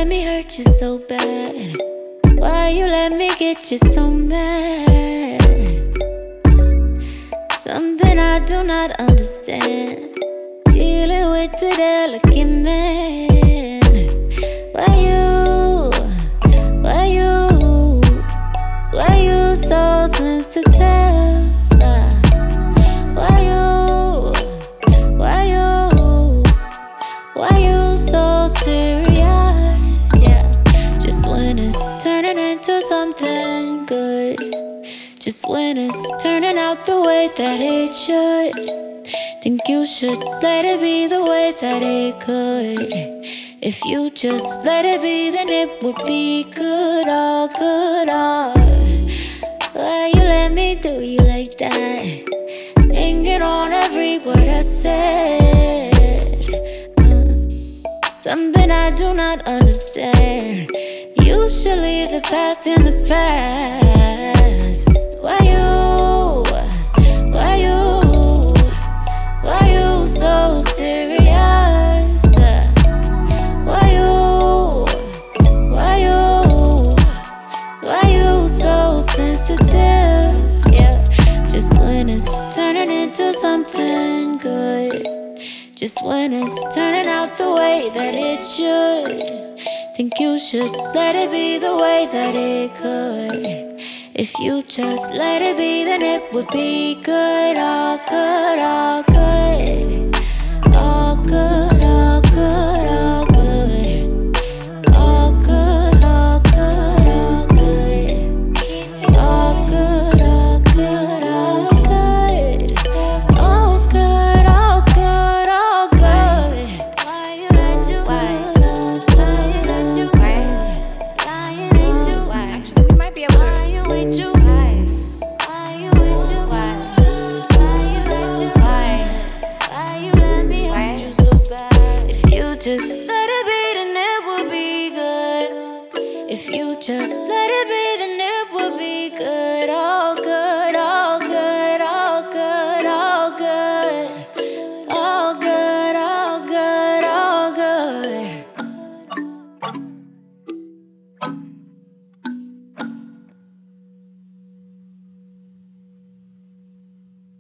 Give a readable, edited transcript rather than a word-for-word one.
let me hurt you so bad? Why you let me get you so mad? Something I do not understand. Dealing with the delicate man. Why you so sensitive? Why you so serious? Yeah, just when it's turning into something good, just when it's turning out the way that it should, think you should let it be the way that it could. If you just let it be, then it would be good, all good, all. Why you let me do you like that? Hanging on every word I said. Something I do not understand. You should leave the past in the past. Why you so serious? Why you so sensitive? Yeah, just when it's turning into something good, just when it's turning out the way that it should, think you should let it be the way that it could. If you just let it be, then it would be good, all good, all good. All good, all good, all good. All good, all good, all good. All good, all good, all good. All good, all good, all good. Why you let you Actually, we might be able to. Why you let you Why you let me hurt you so bad? If you just let it be, then it would be good. If you just let it be, then it would be good.